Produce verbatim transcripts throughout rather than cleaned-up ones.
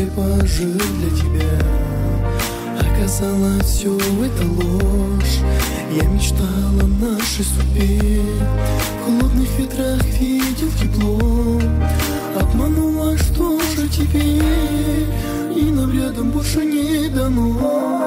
пожил для тебя. Оказалось, все это ложь. Я мечтал о нашей судьбе, в холодных ветрах видел тепло. Обманула, что же теперь, и нам рядом больше не дано.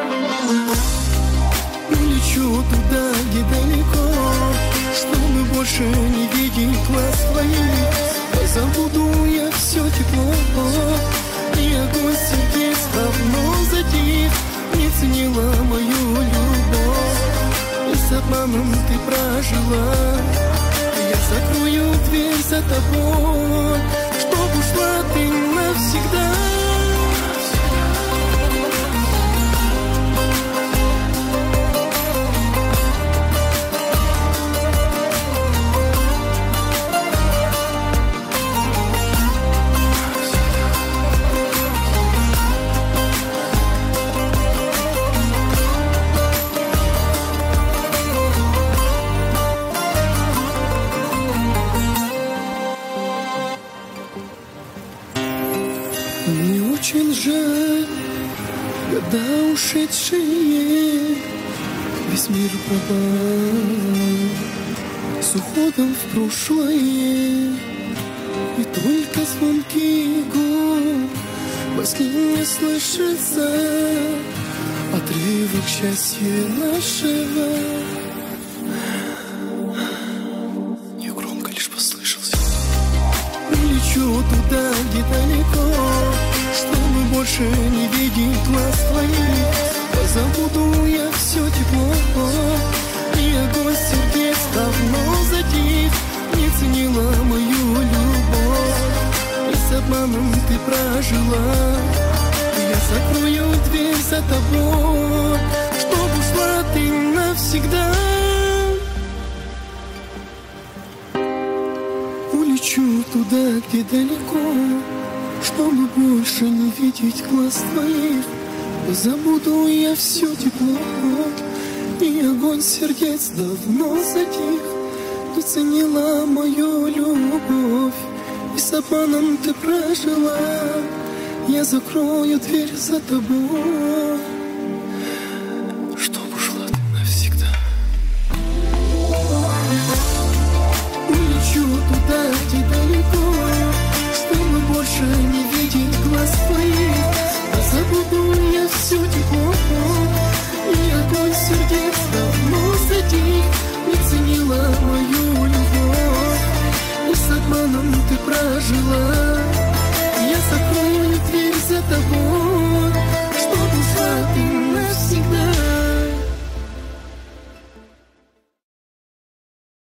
Улечу туда, где далеко, чтобы больше не видеть глаз твоих. Забуду я все тепло, и огонь сердец давно затих. Не ценила мою любовь, и с обманом ты прожила. Я закрою дверь за тобой, чтоб ушла ты навсегда. Мне очень жаль, года ушедшие, весь мир пропал с уходом в прошлое. И только звонки губ во сне не слышится отрывок счастья нашего. Негромко лишь послышался. Улечу туда, где далеко, чтобы больше не видеть глаз твоих. Забуду я все тепло, и огонь сердец давно затих. Не ценила мою любовь, и с обманом ты прожила. Я закрою дверь за тобой, чтоб ушла ты навсегда. Улечу туда, где далеко, чтобы больше не видеть глаз твоих. Забуду я все тепло, и огонь сердец давно затих. Не ценила мою любовь, и с обманом ты прожила. Я закрою дверь за тобой.